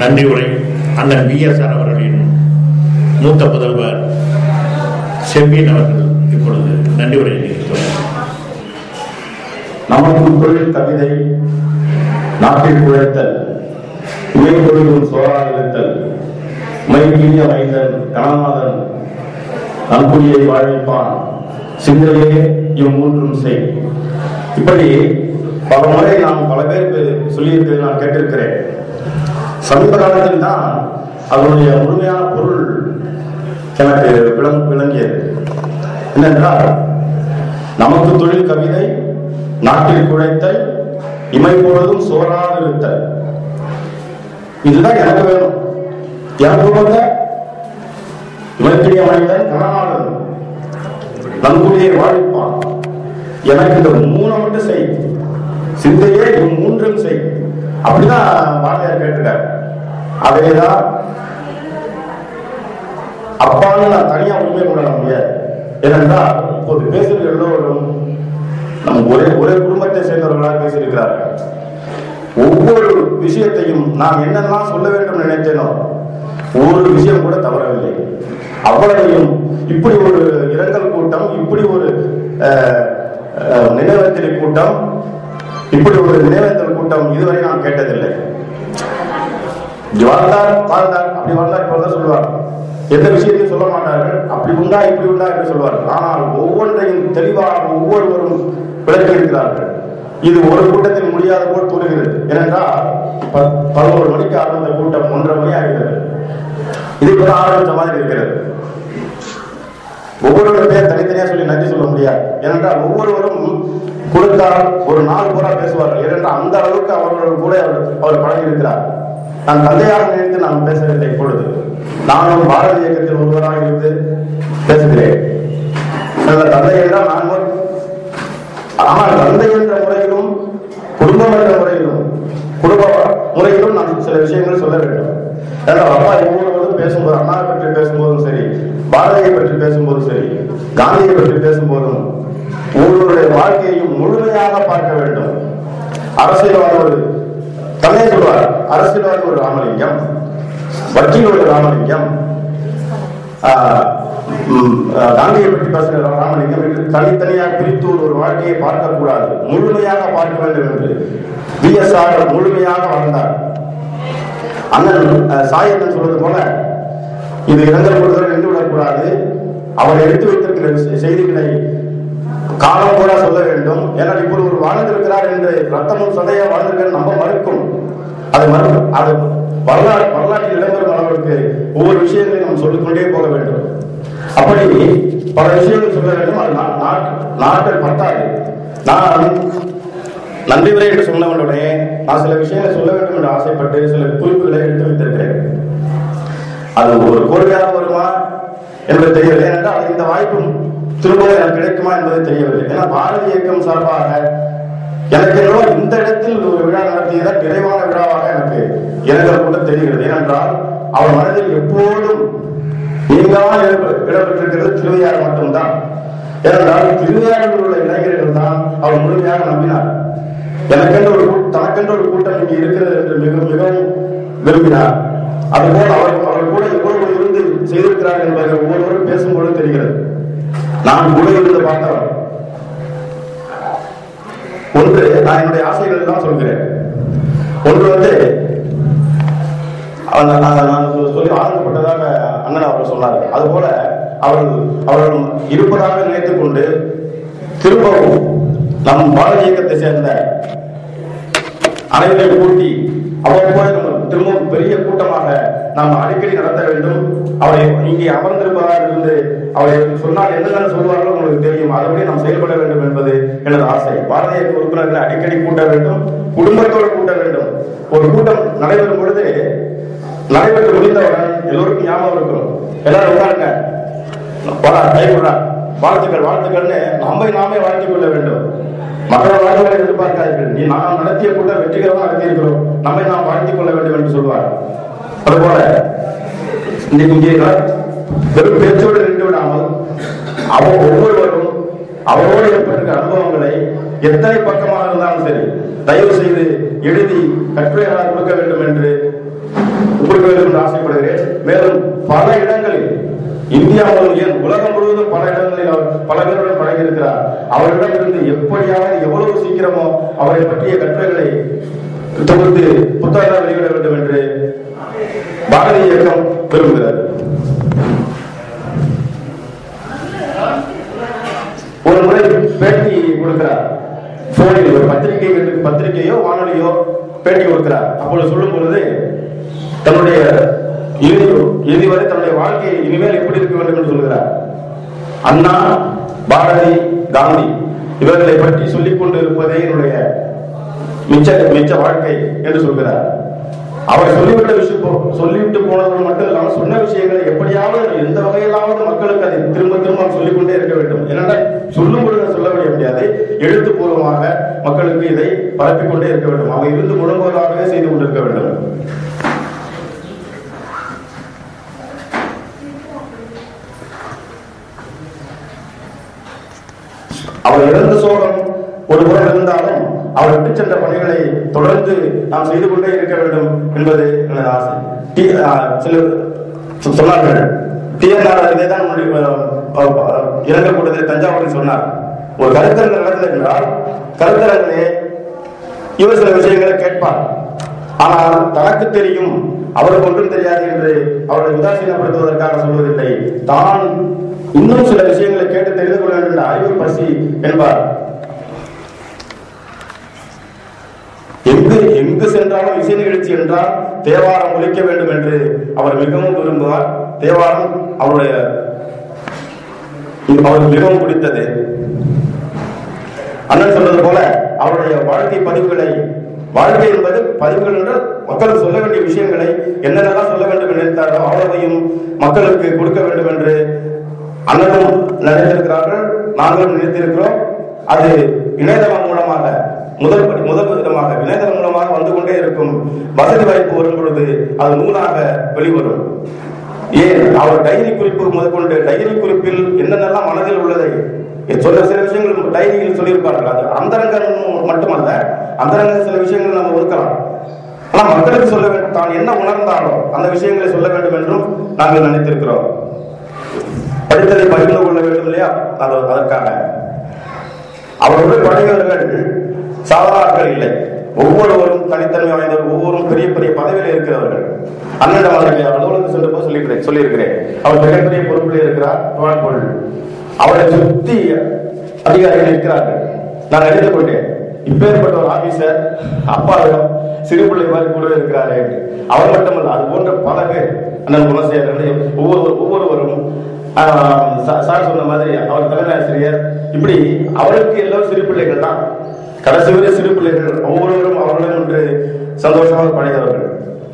நன்றி உரை அண்ணன் VSR அவர்களின் மூத்த புதல்வர் செம்பியன் அவர்கள் இப்பொழுது நன்றி உரை நிகழ்த்துவார். நமக்கு தொழில் கவிதை நாட்டில் குழைத்தல் இமை பொழுதும் சோழாயிருத்தல் மைக்கிய மைந்தன் கணநாதன் நன்குடியை வாழ்விப்பான் சிந்தையே இம்மூன்றும் செய். இப்படி பல முறை நாம் பல பேருக்கு சொல்லியிருக்கிறது நான் கேட்டிருக்கிறேன். சமீப காலத்தில் தான் அதனுடைய முழுமையான பொருள் எனக்கு விளங்கியது. என்னென்றால், நமக்கு தொழில் கவிதை நாட்டில் குழைத்தல் இமை பொழுதும் சோறாது இருத்தல். இதுதான் எனக்கு வேணும். எனக்கு இமைக்கிய மனிதன் கணநாதன் நன்குடியை வாழ்விப்பான். எனக்கு இந்த மூணை மட்டும் செய், சிந்தையே மூன்றும் செய். அப்படிதான் பாரதியார் கேட்டிருக்காரு. அதையேதான் அப்பான்னு நான் தனியா உண்மை கொண்டாட முடியாது. ஏனென்றால் இப்போது பேசுகிற எல்லோரும் நம் ஒரே குடும்பத்தை சேர்ந்தவர்களாக பேசியிருக்கிறார்கள். ஒவ்வொரு விஷயத்தையும் நாம் என்னெல்லாம் சொல்ல வேண்டும் நினைத்தேனோ ஒரு விஷயம் கூட தவறவில்லை. அவ்வளவையும் இப்படி ஒரு இரங்கல் கூட்டம், இப்படி ஒரு நினைவஞ்சலி கூட்டம், இப்படி ஒரு நினைவேந்தல் கூட்டம் இதுவரை நான் கேட்டதில்லை. வாழ்ந்தார் அப்படி வாழ்ந்தார் இப்பதான் சொல்லுவார். எந்த விஷயத்தையும் சொல்ல மாட்டார்கள். அப்படி உண்டா இப்படி உண்டா என்று சொல்வார்கள். ஆனால் ஒவ்வொன்றையும் தெளிவாக ஒவ்வொருவரும் விளக்கி இருக்கிறார்கள். இது ஒரு கூட்டத்தில் முடியாத போல் தோன்றுகிறது. ஏனென்றால் 11 மணிக்கு ஆரம்பித்த கூட்டம் 1:30 மணி ஆகிறது. இது கூட ஆரம்பித்த மாதிரி இருக்கிறது. ஒவ்வொருவரும் பேர் தனித்தனியா சொல்லி நன்றி சொல்ல முடியாது. ஏனென்றால் ஒவ்வொருவரும் கொடுத்தால் ஒரு நாள் பூரா பேசுவார்கள். ஏனென்றால் அந்த அளவுக்கு அவர்கள் கூட அவர் பழகி இருக்கிறார். நான் தந்தையாக நினைத்து நான் பேசவில்லை. இப்பொழுது நானும் பாரத இயக்கத்தில் ஒருவராக இருந்து பேசுகிறேன். தந்தை என்றால் நான், ஆனால் தந்தை என்ற முறையிலும் குடும்பம் என்ற முறையிலும் நான் சில விஷயங்கள் சொல்ல வேண்டும். ஏன்னால் அப்பா ஒவ்வொருவரும் பேசும்போது, அண்ணாவை பற்றி பேசும்போதும் சரி, பாரதியை பற்றி பேசும்போதும் சரி, காந்தியை பற்றி பேசும்போதும் ஒவ்வொருடைய வாழ்க்கையையும் முழுமையாக பார்க்க வேண்டும். அரசியல்வாதி ஒரு தந்தை சொல்வார், அரசியல்வாதி ஒரு ராமலிங்கம், வக்கீல் ஒரு ராமலிங்கம், காந்தியை பற்றி பேசுகிற ராமலிங்கம் என்று தனித்தனியாக பிரித்து ஒரு வாழ்க்கையை பார்க்கக்கூடாது, முழுமையாக பார்க்க வேண்டும் என்று VSR முழுமையாக வாழ்ந்தார். அண்ணன் சாயந்தன் சொல்வது போல இது இரங்கல் கூடுதல் நின்று விடக்கூடாது. அவர் எடுத்து வைத்திருக்கிற செய்திகளை காலம் கூட சொல்ல வேண்டும். ஏன்னா இப்போது ஒரு வாழ்ந்திருக்கிறார் என்று ரத்தமும் சதையா வாழ்ந்திருக்கிறார் நம்ப மறுக்கும். அது வரலாற்றில் இடம்பெறும் அளவிற்கு ஒவ்வொரு விஷயங்களையும் நாம் சொல்லிக்கொண்டே போக வேண்டும். அப்படி பல விஷயங்கள் சொல்ல வேண்டும். அது நாட்டில் பத்தாது. நான் நன்றி உரை என்று சொன்னவனுடைய நான் சில விஷயங்களை சொல்ல வேண்டும் என்று ஆசைப்பட்டு சில குறிப்புகளை எடுத்து வைத்திருக்கிறேன். அது ஒரு கோரிக்கையாக வருமா என்பது தெரியவில்லை. என்றால் இந்த வாய்ப்பும் திரும்பவும் எனக்கு கிடைக்குமா என்பது தெரியவில்லை. ஏன்னா பாரதிய இயக்கம் சார்பாக எனக்கு என்னவோ இந்த இடத்தில் ஒரு விழா நடத்தியதான் நிறைவான விழாவாக எனக்கு இரங்கல் கூட தெரிகிறது. ஏனென்றால் அவர் மனதில் எப்போதும் நீங்காமல் இடம்பெற்றிருக்கிறது திருவையாறு மட்டும்தான். ஏனென்றால் திருவையாறில் உள்ள இளைஞர்கள் தான் அவர் முழுமையாக நம்பினார். தனக்கென்று ஒரு கூட்டம் இங்கே இருக்கிறது என்று மிகவும் விரும்பினார். அதுபோல் அவர் கூட எவ்வளவு இருந்து செய்திருக்கிறார் என்பதை ஒவ்வொருவரும் பேசும்போது தெரிகிறது. நான் கூட இருந்து பார்த்தவர். ஒன்று, நான் என்னுடைய ஆசைகள் தான் சொல்கிறேன். ஒன்று நான் சொல்லி ஆரம்பப்பட்டதாக அண்ணன் அவர்கள் சொன்னார். அதுபோல அவர்கள் இருப்பதாக நினைத்துக் கொண்டு திரும்பவும் நம் பாரதிய இயக்கத்தை சேர்ந்த அனைவரையும் கூட்டி அவ்வப்போது திரும்பவும் பெரிய கூட்டமாக நாம் அடிக்கடி நடத்த வேண்டும். அவரை இங்கே அமர்ந்திருப்பதாக இருந்து அவரை சொன்னால் என்னென்ன சொல்வார்களோ உங்களுக்கு தெரியும். அதுபடி நாம் செயல்பட வேண்டும் என்பது எனது ஆசை. பாரதிய இயக்க உறுப்பினர்களை அடிக்கடி கூட்ட வேண்டும், குடும்பத்தோடு கூட்ட வேண்டும். ஒரு கூட்டம் நடைபெறும் பொழுது நடைபெற்று முடிந்தவுடன் எல்லோருக்கும் ஞாபகம் இருக்கும். எல்லாரும் உட்காருங்க, வாழ்த்துக்கள்னு நாமே வாழ்த்திக் கொள்ள வேண்டும். மற்ற வாழ்த்துக்களை எதிர்பார்க்காதீர்கள். நாம் நடத்திய கூட்டம் வெற்றிகரமாக நடத்தியிருக்கிறோம், நம்மை நாம் வாழ்த்திக் கொள்ள வேண்டும் என்று சொல்வார். அதுபோல இங்கே வெறும் பேச்சோடு நின்று விடாமல் ஒவ்வொருவரும் அவரோடு ஏற்பட்டிருக்கிற அனுபவங்களை எத்தனை பக்கமாக இருந்தாலும் சரி தயவு செய்து எழுதி கட்டுரைகளாக கொடுக்க வேண்டும் என்று வேண்டும் என்று ஆசைப்படுகிறேன். மேலும் பல இடங்களில் இந்தியா முழுவதும் உலகம் முழுவதும் பல இடங்களில் அவர் பல பேருடன் பழகியிருக்கிறார். அவரிடம் இருந்து எப்படியாவது எவ்வளவு சீக்கிரமோ அவரை பற்றிய கட்டுரைகளை தொகுத்து புத்தகங்கள் வெளியிட வேண்டும் என்று பாரதிய இயக்கம் விரும்புகிறது. ஒரு முறை பேட்டி கொடுக்கிறார். போனில் ஒரு பத்திரிகையோ வானொலியோ பேட்டி கொடுக்கிறார். அப்பொழுது சொல்லும் பொழுது தன்னுடைய இறுதி வரை தன்னுடைய வாழ்க்கையை இனிமேல் எப்படி இருக்க வேண்டும் என்று சொல்கிறார். அண்ணா, பாரதி, காந்தி இவர்களை பற்றி சொல்லிக் கொண்டு இருப்பதே என்னுடைய மிச்ச வாழ்க்கை என்று சொல்கிறார். அவர் சொல்லிவிட்டு போனவர்கள் மட்டும் இல்லாமல் சொன்ன விஷயங்களை எப்படியாவது எந்த வகையிலாவது மக்களுக்கு அதை திரும்ப திரும்ப சொல்லிக்கொண்டே இருக்க வேண்டும். ஏனென்றால் சொல்லும் பொழுது சொல்ல முடியாது, எழுத்துப்பூர்வமாக மக்களுக்கு இதை பரப்பிக் கொண்டே இருக்க வேண்டும். அவர் இருந்து முழங்குவதாகவே செய்து கொண்டிருக்க வேண்டும். அவர் இறந்த சோகம் ஒரு புறம் இருந்தாலும் அவர் விட்டு சென்ற பணிகளை தொடர்ந்து நாம் செய்து கொண்டே இருக்க வேண்டும் என்பது எனது ஆசை. சிலர் சொன்னார்கள், TNR இதைதான் இரங்கல் கூட்டத்தில் தஞ்சாவூரில் சொன்னார். ஒரு கருத்தரங்கு நடந்தது என்றால் கருத்தரங்கிலே இவர் சில விஷயங்களை கேட்பார். ஆனால் தனக்கு தெரியும், அவருக்கு ஒன்றும் தெரியாது என்று அவரை உதாசீனப்படுத்துவதற்காக சொல்வதில்லை. தான் இன்னும் சில விஷயங்களை கேட்டு தெரிந்து கொள்ள வேண்டும் என்ற அறிவு பசி என்பார். எங்கு சென்றாலும் இசை நிகழ்ச்சி என்றால் தேவாரம் ஒலிக்க வேண்டும் என்று அவர் மிகவும் விரும்புவார். தேவாரம் அவருக்கு மிகவும் பிடித்தது. அண்ணன் சொன்னது போல அவருடைய வாழ்க்கை பதிவுகளை, வாழ்க்கை என்பது பதிவுகள் என்று மக்களுக்கு சொல்ல வேண்டிய விஷயங்களை என்னென்னலாம் சொல்ல வேண்டும் என்று நினைத்தாரோ அவ்வளவையும் மக்களுக்கு கொடுக்க வேண்டும் என்று அண்ணனும் நினைத்திருக்கிறார்கள், நாங்களும் நினைத்திருக்கிறோம். அது இணையதளம் மூலமாக முதல் விதமாக இணையதளம் மூலமாக வந்து கொண்டே இருக்கும். வசதி வாய்ப்பு வரும் பொழுது அது நூலாக வெளிவரும். ஏன் அவர் டைரி குறிப்பு முதற்கொண்டு டைரி குறிப்பில் என்னென்னலாம் மனதில் உள்ளதை சொல்ல சில விஷயங்கள் டைரியில் சொல்லியிருப்பார்கள். அது அந்தரங்கம் மட்டுமல்ல, அந்தரங்க சில விஷயங்கள் நம்ம ஒதுக்கலாம். ஆனால் மக்களுக்கு சொல்ல வேண்டும், தான் என்ன உணர்ந்தாலோ அந்த விஷயங்களை சொல்ல வேண்டும் என்றும் நாங்கள் நினைத்திருக்கிறோம். படித்ததை பகிர்ந்து கொள்ள வேண்டும் இல்லையா, அதற்காக அவர்களுடைய படைவர்கள் சாதாரணர்கள் இல்லை. ஒவ்வொருவரும் தனித்தன்மை வாய்ந்தவர், ஒவ்வொருவரும் பெரிய பெரிய பதவியில் இருக்கிறவர்கள். அண்ணன் அவர்கள் அலுவலகத்துக்கு சென்ற போது சொல்லியிருக்கிறேன், அவர் மிகப்பெரிய பொறுப்பில் இருக்கிறார். அவரை சுத்தி அதிகாரிகள் இருக்கிறார்கள். நான் அறிந்து கொண்டேன், இப்பேற்பட்ட ஒரு ஆபீசர் அப்பாவிடம் சிறு பிள்ளை மாதிரி கூட இருக்கிறாரே. அவர் மட்டுமல்ல, அது போன்ற பல பேர் அண்ணன் குணசேகரன் ஒவ்வொருவரும் சார் சொன்ன மாதிரி அவர் தலைமை ஆசிரியர், இப்படி அவருக்கு எல்லோரும் சிறு பிள்ளைகள் தான். கடைசி வரை சிறு பிள்ளைகள் ஒவ்வொருவரும் அவர்களுடன் ஒன்று சந்தோஷமாக பழகியவர்கள்.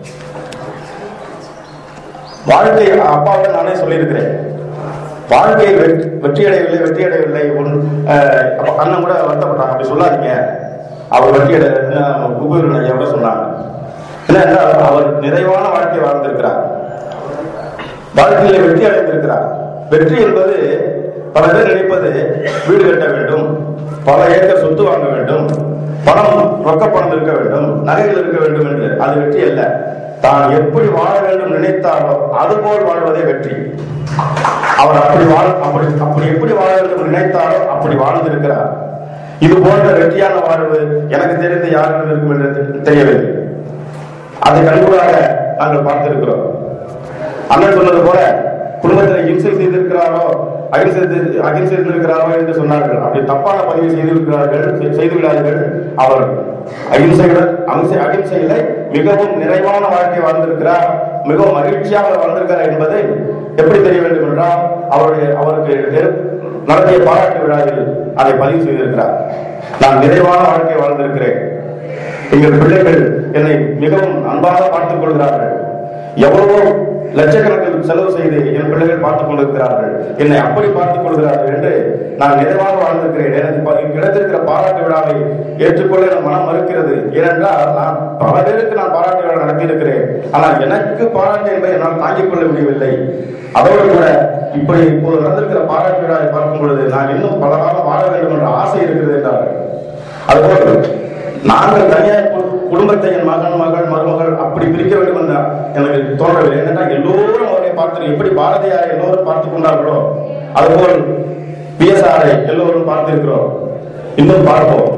வாழ்க்கை அப்பாவுடன் நானே சொல்லியிருக்கிறேன், வாழ்க்கையை வெற்றி அடையவில்லை. அண்ணன் கூட வருத்தப்பட்டாங்க, அப்படி சொல்லாதீங்க, அவர் வெற்றி அடைய சொன்னாங்க. என்ன, அவர் நிறைவான வாழ்க்கை வாழ்ந்திருக்கிறார், வாழ்க்கையில வெற்றி அடைந்திருக்கிறார். வெற்றி என்பது பல பேர் நினைப்பது வீடு கட்ட வேண்டும், பல ஏக்கர் சொத்து வாங்க வேண்டும், ரொக்க பணம் இருக்க வேண்டும், நகைகள் இருக்க வேண்டும் என்று. அது வெற்றி அல்ல. தான் எப்படி வாழ வேண்டும் நினைத்தாரோ அதுபோல் வாழ்வதே வெற்றி. அவர் அப்படி எப்படி வாழ வேண்டும் நினைத்தாரோ அப்படி வாழ்ந்திருக்கிறார். இது போன்ற வெற்றியான வாழ்வு எனக்கு தெரிந்து யாருக்கும் இருக்கும் என்று தெரியவில்லை. அதை கண்கூடாக நாங்கள் பார்த்திருக்கிறோம். அண்ணன் சொன்னது போல குடும்பத்தில் இம்சை செய்திருக்கிறாரோ அகிம்சைத்திருக்கிறாரோ என்று சொன்னார்கள். அப்படி தப்பான பதிவு செய்துவிடார்கள். அவர் அகிம்சையில மிகவும் நிறைவான வாழ்க்கை வாழ்ந்திருக்கிறார், மிகவும் மகிழ்ச்சியாக வாழ்ந்திருக்கிறார் என்பதை எப்படி தெரிய வேண்டும் என்றால் அவருக்கு நடத்திய பாராட்டு விழாவில் அதை பதிவு செய்திருக்கிறார். நான் நிறைவான வாழ்க்கை வாழ்ந்திருக்கிறேன், எங்கள் பிள்ளைகள் என்னை மிகவும் அன்பாக பார்த்துக் கொள்கிறார்கள், எவ்வளவோ லட்சக்கணக்கில் செலவு செய்து என் பிள்ளைகள் பார்த்துக் கொண்டிருக்கிறார்கள், என்னை அப்படி பார்த்துக் கொள்கிறார்கள் என்று நான் நிறைவாக வாழ்ந்திருக்கிறேன். எனக்கு கிடைத்திருக்கிற பாராட்டு விழாவை ஏற்றுக்கொள்ள என் மனம் மறுக்கிறது. ஏனென்றால் நான் பல பேருக்கு நான் பாராட்டு விழா நடத்தியிருக்கிறேன், ஆனால் எனக்கு பாராட்டு என்பதை என்னால் தாங்கிக் கொள்ள முடியவில்லை. அதோடு கூட இப்போது நடந்திருக்கிற பாராட்டு விழாவை பார்க்கும் பொழுது நான் இன்னும் பல காலம் வாழ வேண்டும் என்ற ஆசை இருக்கிறது என்றார்கள். அதுபோல் நாங்கள் தனியார் குடும்பத்தை என் மகன் மருமகள் அப்படி பிரிக்க வேண்டும் என்ற எனக்கு போகிறேன். என்னன்னா எல்லோரும் அவரை பார்த்து, எப்படி பாரதியாரை எல்லோரும் பார்த்து கொண்டார்களோ அதுபோல் பிஎஸ்ஆரை எல்லோரும் பார்த்திருக்கிறோம். இன்னும் பார்ப்போம்.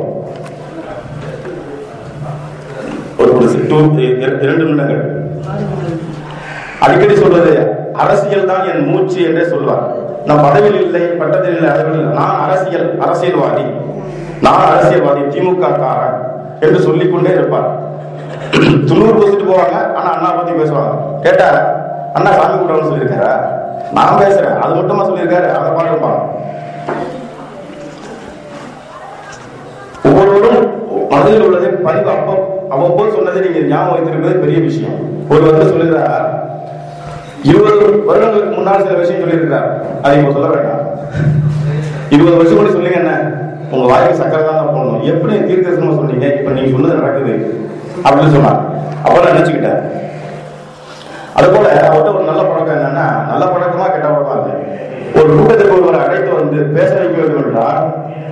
ஒரு 2 நிமிடங்கள். அடிக்கடி சொல்வது அரசியல் தான் என் மூச்சு என்றே சொல்வார். நான் பதவியில் இல்லை, பட்டத்தில் இல்லை, அளவில் நான் அரசியல்வாதி, நான் அரசியல்வாதி, திமுக காரன் என்று சொல்லிக்கொண்டே இருப்பார். துண்ணூறு பேசிட்டு போவாங்க. ஆனா அண்ணா பத்தி பேசுவாங்க. கேட்டா அண்ணா சாமி கூட்டம்னு சொல்லியிருக்காரா? நான் பேசுறேன் அது மட்டுமா சொல்லியிருக்காரு? அதை பாருப்பாங்க. ஒவ்வொருவரும் மனதில் உள்ளதை பதிவு அவ்வப்போது சொன்னதை நீங்க ஞாபகம் வைத்திருப்பது பெரிய விஷயம். ஒரு வந்து சொல்லுகிறார், 20 வருடங்களுக்கு முன்னால் சில விஷயம் சொல்லியிருக்கிறார். அதை இப்ப சொல்ல வேண்டாம். 20 வருஷம் கூட சொல்லுங்க, என்ன உங்க வாய்க்கு சக்கரை தான் போடணும். எப்படி தீர்க்கமா சொன்னீங்க, இப்ப நீங்க சொன்னது நடக்குது அப்படின்னு சொன்னார். அப்ப நான் நினைச்சுக்கிட்டேன். அது போல அவர்கிட்ட ஒரு நல்ல பழக்கம் என்னன்னா, நல்ல பழக்கமா கெட்ட பழக்கமா இல்லை. ஒரு கூட்டத்திற்கு ஒருவரை அழைத்து வந்து பேச வைக்க வேண்டும் என்றால்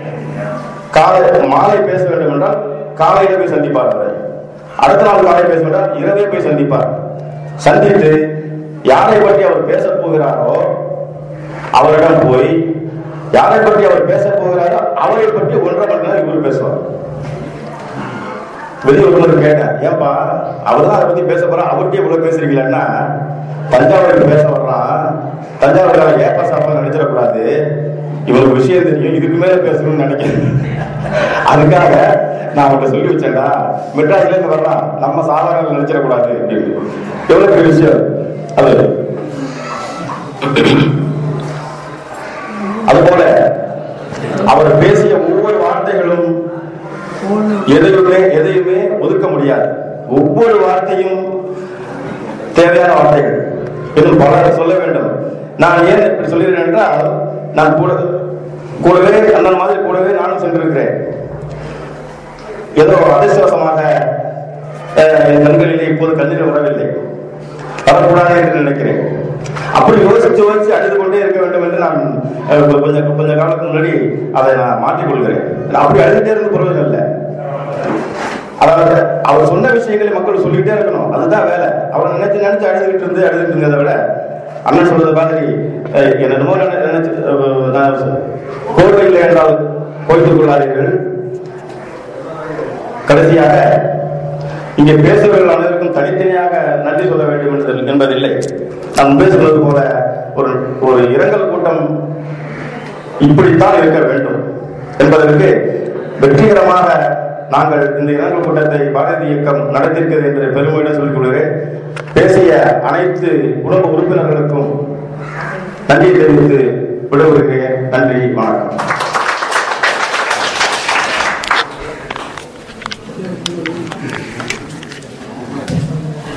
மாலை பேச வேண்டும் என்றால் காலையில போய் சந்திப்பார். அவரை அடுத்த நாள் காலை பேச வேண்டாம், இரவே போய் சந்திப்பார். சந்தித்து யாரை பற்றி அவர் பேச போகிறாரோ அவரிடம் போய், யாரை பற்றி அவர் பேச போகிறாரோ அவரை பற்றி 1.5 மணி நேரம் இவர் பேசுவார். வெளியூர் கேட்டேன், ஏன்பா அவர் தான் அதை பத்தி பேச போறான், அவர்கிட்ட இவ்வளவு பேசுறீங்களா? தஞ்சாவூருக்கு பேச வர்றான், தஞ்சாவூர் ஏப்பா சாப்பிட நினைச்சிடக்கூடாது, இவருக்கு விஷயம் தெரியும், இதுக்கு மேல பேசணும்னு நினைக்கிறேன். அதுக்காக நான் அவர்கிட்ட சொல்லி வச்சேன்டா, மெட்ராஸ்ல இருந்து வர்றான், நம்ம சாதாரண நினைச்சிடக்கூடாது அப்படின்னு. எவ்வளவு பெரிய விஷயம் அது. அதுபோல அவர் பேசிய ஒவ்வொரு வார்த்தைகளும் எதையுமே ஒதுக்க முடியாது. ஒவ்வொரு வார்த்தையும் தேவையான வார்த்தைகள். இன்னும் பலரை சொல்ல வேண்டும். நான் ஏன் இப்படி சொல்கிறேன் என்றால், நான் கூடவே அண்ணன் மாதிரி கூடவே நானும் சென்றிருக்கிறேன். ஏதோ அதிர்ஷ்டவசமாக என் கண்களிலே இப்போது கண்ணீர் வரவில்லை, வரக்கூடாது என்று நினைக்கிறேன். அப்படி யோசிச்சு அழுது கொண்டே இருக்க வேண்டும் என்று நான் கொஞ்ச காலத்துக்கு முன்னாடி அதை நான் மாற்றிக் கொள்கிறேன். அப்படி அழுதுட்டே இருந்து பிரயோஜனம் இல்லை. அதாவது அவர் சொன்ன விஷயங்களை மக்கள் சொல்லிக்கிட்டே இருக்கணும், அதுதான் வேலை. அவர் நினைச்சு அழுதுகிட்டு இருந்ததை விட அண்ணன் சொல்றது மாதிரி என்னமோ நினைச்சு கோர்வையில் என்றால் கோய்த்துக் கொள்ளாதீர்கள். கடைசியாக இங்கே பேசுபவர்கள் அனைவருக்கும் தனித்தனியாக நன்றி சொல்ல வேண்டும் என்பதில்லை. நான் பேசுவது போல ஒரு இரங்கல் கூட்டம் இப்படித்தான் இருக்க வேண்டும் என்பதற்கு வெற்றிகரமாக நாங்கள் இந்த இரங்கல் கூட்டத்தை பாரதி இயக்கம் நடத்தியிருக்கிறது என்று பெருமையுடன் சொல்லிக் கொள்கிறேன். பேசிய அனைத்து குடும்ப உறுப்பினர்களுக்கும் நன்றி தெரிவித்து விடைபெறுகிறேன். நன்றி, வணக்கம்.